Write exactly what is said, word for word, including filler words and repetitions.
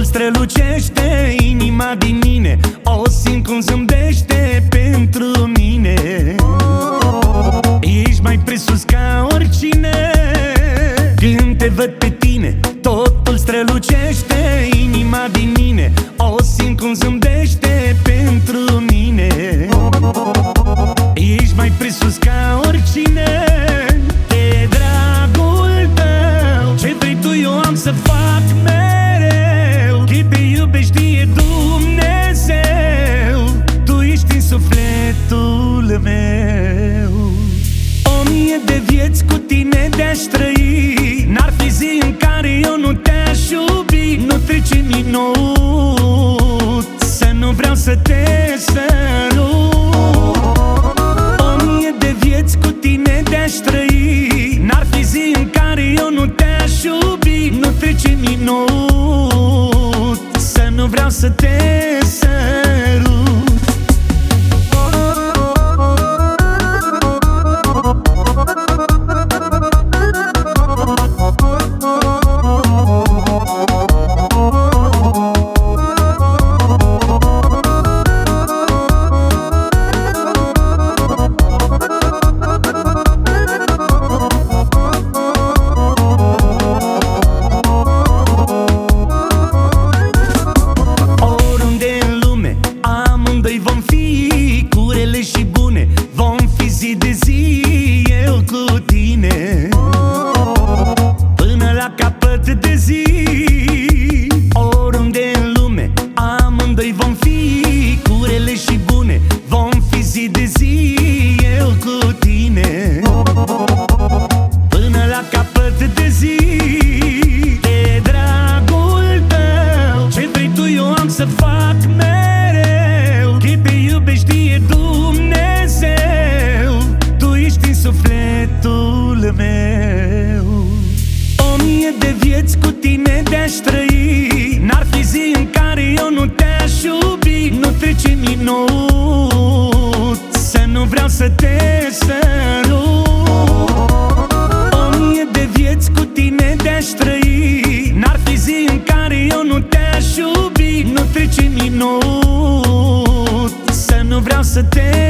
strălucește inima din mine, o simt cum zâmbește pentru mine. Ești mai presus ca oricine, când te văd pe tine, totul strălucește inima din mine, o simt cum zâmbește pentru mine. Ești mai presus ca oricine, de dragul tău, ce vrei tu eu am să fac mereu. Cât te iubești știe Dumnezeu, tu ești în sufletul meu. O mie de vieți cu tine te-aș trăi, n-ar fi zi în care eu nu te-aș iubi. Nu trece minut să nu vreau să te sărut. O mie de vieți cu tine te-aș trăi, n-ar fi zi în care eu nu te-aș iubi. Nu trece minut să nu vreau să te sărut. Vom fi cu rele și bune, vom fi zi de zi eu cu tine, până la capăt de zi. Oriunde în lume amândoi vom fi cu rele și bune, vom fi zi de zi eu cu tine, până la capăt de zi. De dragul tău, ce vrei tu eu am să fac mereu. Cât te iubești știe Dumnezeu, tu ești în sufletul meu. O mie de vieți cu tine te-aș trăi, n-ar fi zi în care eu nu te-aș iubi. Nu trece minut să nu vreau să te sărut. O mie de vieți cu tine te-aș trăi, n-ar fi zi în care eu nu te-aș iubi. Nu trece minut să nu vreau să te